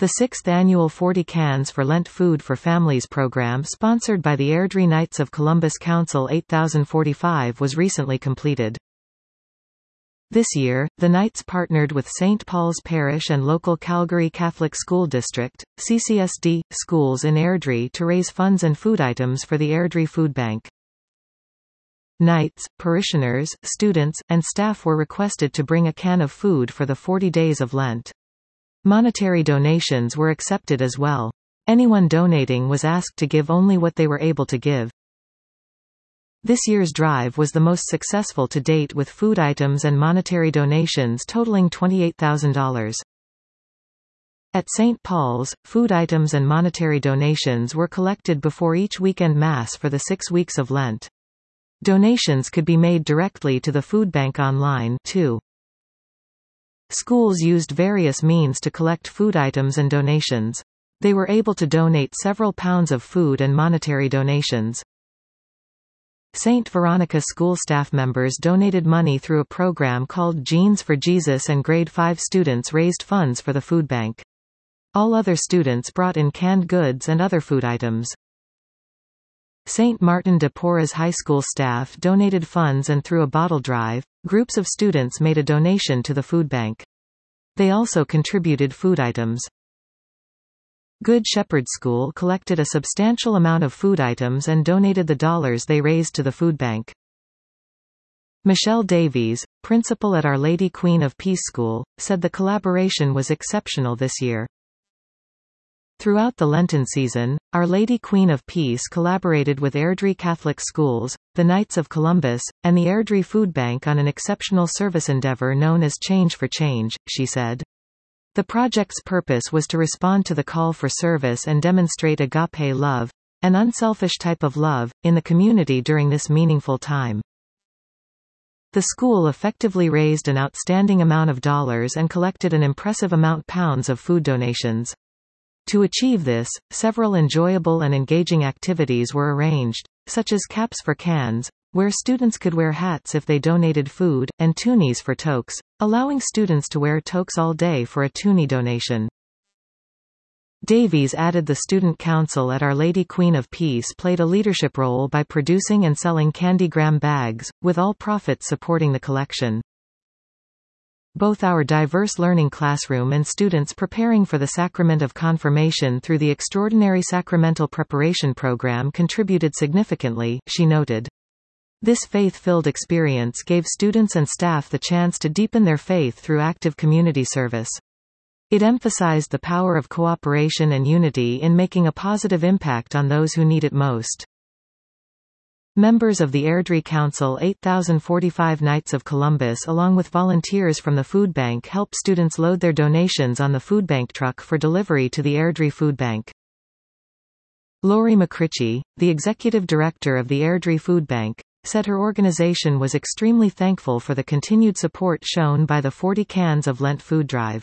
The 6th annual 40 Cans for Lent Food for Families program sponsored by the Airdrie Knights of Columbus Council 8045 was recently completed. This year, the Knights partnered with St. Paul's Parish and local Calgary Catholic School District, CCSD, schools in Airdrie to raise funds and food items for the Airdrie Food Bank. Knights, parishioners, students, and staff were requested to bring a can of food for the 40 days of Lent. Monetary donations were accepted as well. Anyone donating was asked to give only what they were able to give. This year's drive was the most successful to date with food items and monetary donations totaling $28,000. At St. Paul's, food items and monetary donations were collected before each weekend Mass for the 6 weeks of Lent. Donations could be made directly to the food bank online, too. Schools used various means to collect food items and donations. They were able to donate several pounds of food and monetary donations. St. Veronica school staff members donated money through a program called Jeans for Jesus, and grade 5 students raised funds for the food bank. All other students brought in canned goods and other food items. St. Martin de Porres High School staff donated funds, and through a bottle drive, groups of students made a donation to the food bank. They also contributed food items. Good Shepherd School collected a substantial amount of food items and donated the dollars they raised to the food bank. Michelle Davies, principal at Our Lady Queen of Peace School, said the collaboration was exceptional this year. Throughout the Lenten season, Our Lady Queen of Peace collaborated with Airdrie Catholic Schools, the Knights of Columbus, and the Airdrie Food Bank on an exceptional service endeavor known as Change for Change, she said. The project's purpose was to respond to the call for service and demonstrate agape love, an unselfish type of love, in the community during this meaningful time. The school effectively raised an outstanding amount of dollars and collected an impressive amount pounds of food donations. To achieve this, several enjoyable and engaging activities were arranged, such as Caps for Cans, where students could wear hats if they donated food, and toonies for toques, allowing students to wear toques all day for a toonie donation. Davies added the Student Council at Our Lady Queen of Peace played a leadership role by producing and selling candygram bags, with all profits supporting the collection. Both our diverse learning classroom and students preparing for the Sacrament of Confirmation through the Extraordinary Sacramental Preparation Program contributed significantly, she noted. This faith-filled experience gave students and staff the chance to deepen their faith through active community service. It emphasized the power of cooperation and unity in making a positive impact on those who need it most. Members of the Airdrie Council 8045 Knights of Columbus along with volunteers from the food bank helped students load their donations on the food bank truck for delivery to the Airdrie Food Bank. Lori McCritchie, the executive director of the Airdrie Food Bank, said her organization was extremely thankful for the continued support shown by the 40 Cans of Lent food drive.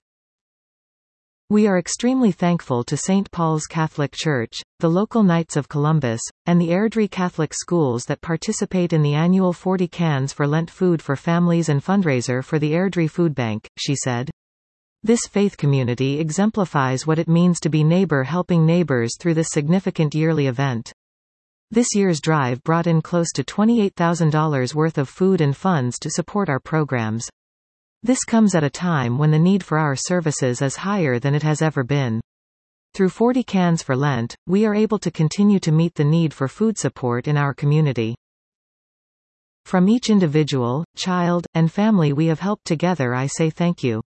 We are extremely thankful to St. Paul's Catholic Church, the local Knights of Columbus, and the Airdrie Catholic Schools that participate in the annual 40 Cans for Lent Food for Families and fundraiser for the Airdrie Food Bank, she said. This faith community exemplifies what it means to be neighbor helping neighbors through this significant yearly event. This year's drive brought in close to $28,000 worth of food and funds to support our programs. This comes at a time when the need for our services is higher than it has ever been. Through 40 Cans for Lent, we are able to continue to meet the need for food support in our community. From each individual, child, and family we have helped together, I say thank you.